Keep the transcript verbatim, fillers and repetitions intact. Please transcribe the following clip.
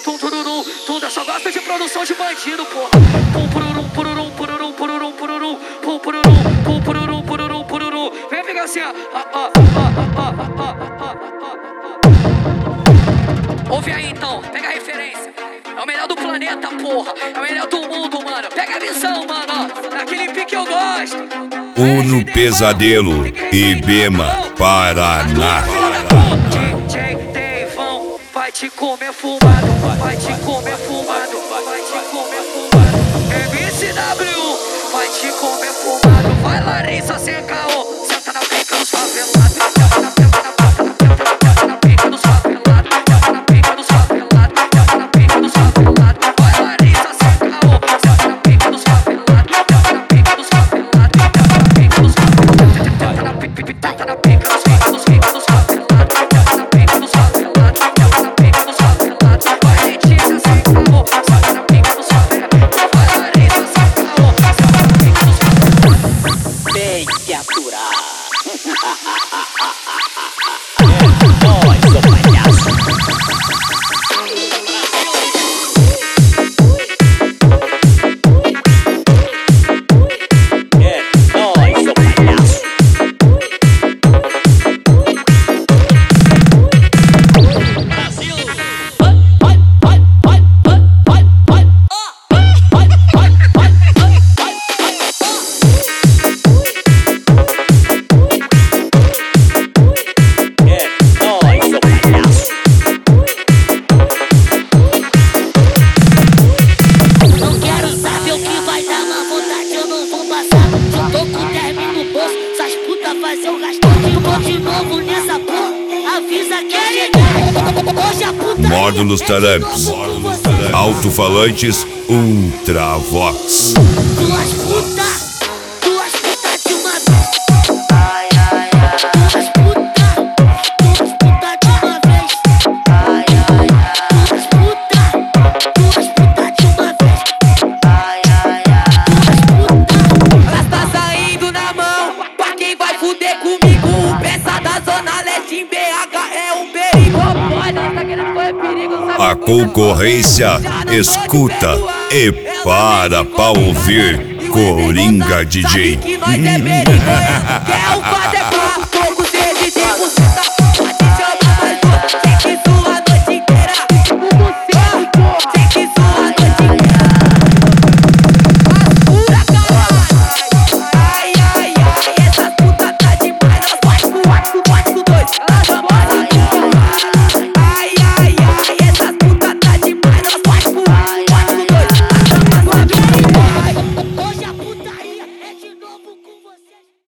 tum tururum, tum, só gosta de produção de bandido, porra. Pum pururum, pururum, pururum, pururum, pururum, pum pururum, pum pururum, pururum, pururum. Vem pegar assim, ó. Ouve aí então, pega a referência. É o melhor do planeta, porra. É o melhor do mundo, mano. Pega a visão, mano. Daquele pique que eu gosto. Uno Pesadelo, Ibema, Paraná. D J Deivão vai te comer fumado, vai te comer fumado, vai te comer fumado. M C W vai te comer fumado. Vai Larissa sem caô, senta na pica dos favelados. Senta na pica dos favelados. Senta na pica dos favelados. Senta na pica dos favelados. Vai Larissa sem caô, senta na pica dos favelados. Senta na pica dos favelados. Senta na pica dos favelados. Senta na pica dos favelados. Senta na pica dos favelados. Senta na pica dos favelados. Vai Letícia sem caô, senta na pica dos favelados. Vai Larissa sem caô, senta na pica dos favelados. Tem que aturar. Módulos Taramps, alto-falantes Ultravox. Duas putas, duas putas de uma vez. Ai, ai, ai. Duas putas, duas putas de uma vez. Ai, ai, ai. Duas putas, duas putas de uma vez. Ai, ai, ai. Duas putas. Elas tá saindo na mão, pra quem vai fuder comigo. O peça da Zona Leste em B H é um perigo. Pode, ela tá querendo correr perigo, sabe? A concorrência escuta e para pra ouvir Coringa D J. Que nós é perigo, hein? Quer o quadro é pá.